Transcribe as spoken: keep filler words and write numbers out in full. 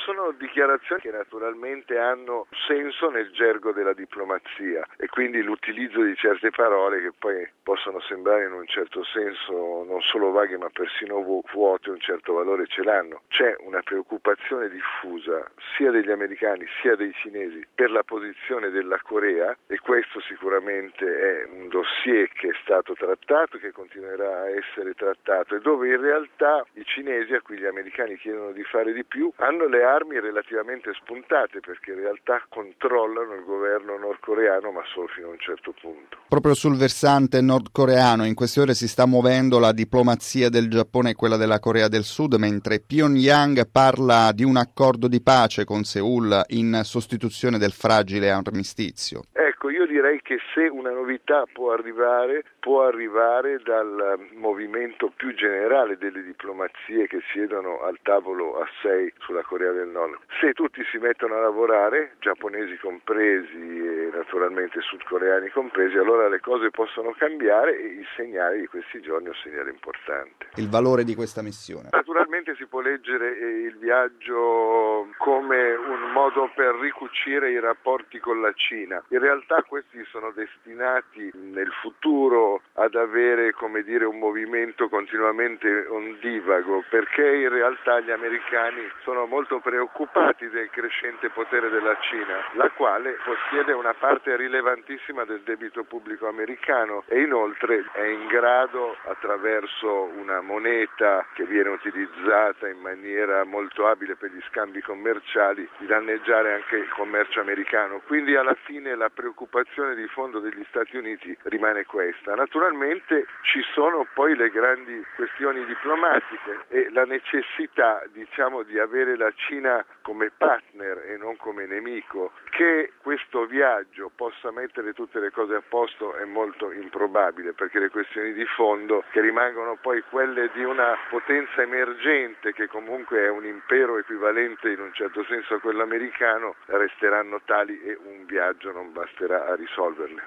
sono dichiarazioni che naturalmente hanno senso nel gergo della diplomazia e quindi l'utilizzo di certe parole che poi possono sembrare in un certo senso non solo vaghe ma persino vuote, un certo valore ce l'hanno. C'è una preoccupazione diffusa sia degli americani sia dei cinesi per la posizione della Corea e questo sicuramente è un dossier che è stato trattato, che continuerà a essere trattato e dove in realtà i cinesi, a cui gli americani chiedono di fare di più, hanno le armi relativamente spuntate perché in realtà controllano il governo nordcoreano ma solo fino a un certo punto. Proprio sul versante nordcoreano in queste ore si sta muovendo la diplomazia del Giappone e quella della Corea del Sud, mentre Pyongyang parla di un accordo di pace con Seoul in sostituzione del fragile armistizio. Ecco, io direi che se una novità può arrivare, può arrivare dal movimento più generale delle diplomazie che siedono al tavolo a sei sulla Corea del Nord. Se tutti si mettono a lavorare, giapponesi compresi e naturalmente sudcoreani compresi, allora le cose possono cambiare e il segnale di questi giorni è un segnale importante. Il valore di questa missione? Naturalmente si può leggere il viaggio come un modo per ricucire i rapporti con la Cina. In realtà questi sono destinati nel futuro ad avere, come dire, un movimento continuamente ondivago, perché in realtà gli americani sono molto preoccupati del crescente potere della Cina, la quale possiede una parte rilevantissima del debito pubblico americano e inoltre è in grado, attraverso una moneta che viene utilizzata in maniera molto abile per gli scambi commerciali, di danneggiare anche il commercio americano. Quindi alla fine la preoccupazione di fondo degli Stati Uniti rimane questa. Naturalmente ci sono poi le grandi questioni diplomatiche e la necessità, diciamo, di avere la Cina come partner e non come nemico. Che questo viaggio possa mettere tutte le cose a posto è molto improbabile, perché le questioni di fondo, che rimangono poi quelle di una potenza emergente che comunque è un impero equivalente in un certo senso a quello americano, resteranno tali e un viaggio non basterà a risolverle.